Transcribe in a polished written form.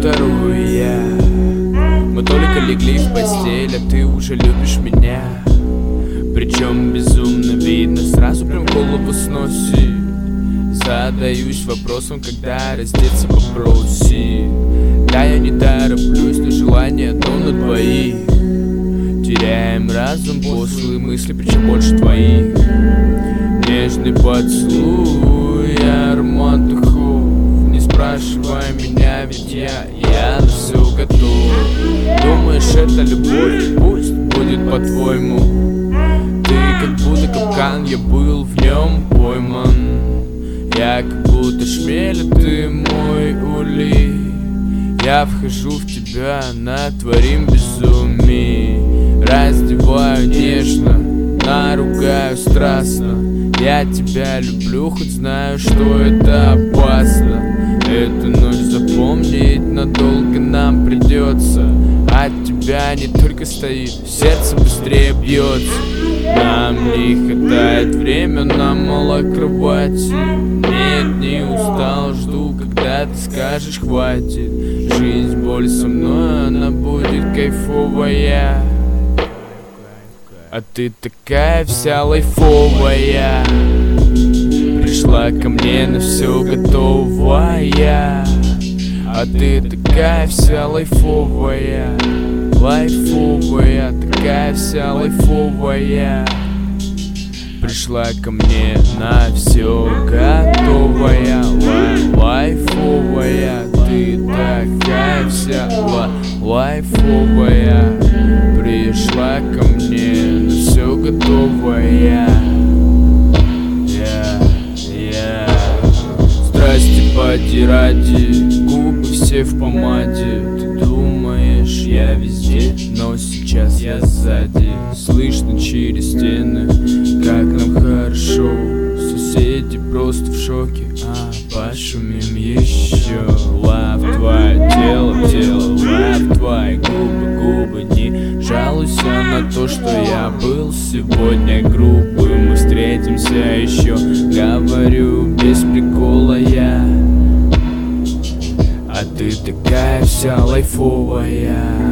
вторую. Мы только легли в постель, а ты уже любишь меня. Причем безумно видно, сразу прям голову сносит. Задаюсь вопросом, когда раздеться попроси. Да, я не тороплюсь, но желание одно на двоих. Теряем разум после мысли, причем больше твоих. Нежный поцелуй, аромат духов. Не спрашивай меня, ведь я на все готов. Думаешь, это любовь? Пусть будет по-твоему. Ты как будто капкан, я был в нем пойман. Я как будто шмель, а ты мой улей. Я вхожу в тебя, натворим безумие. Раздеваю нежно, наругаю страстно. Я тебя люблю, хоть знаю, что это опасно. Эту ночь запомнить надолго нам придется. От тебя не только стоит, сердце быстрее бьется. Нам не хватает времени, нам мало кровати. Нет, не устал, жду, когда ты скажешь хватит. Жизнь, боль со мной, она будет кайфовая. А ты такая вся лайфовая. Пришла ко мне на все готовая. А ты такая вся лайфовая. Лайфовая, такая вся лайфовая. Пришла ко мне на все готовая. Лайфовая, ты такая вся лайфовая. Пришла ко мне на все готовая. Страсти поди ради, губы все в помаде. Ты думаешь, я везде, но сейчас я сзади. Слышно через стены, как нам хорошо. Соседи просто в шоке, пошумим еще. Лав твое тело, тело, лав твои губы, губы. Не жалуйся на то, что я был сегодня грубым. Мы встретимся еще, говорю без прикола я. А ты такая вся лайфовая.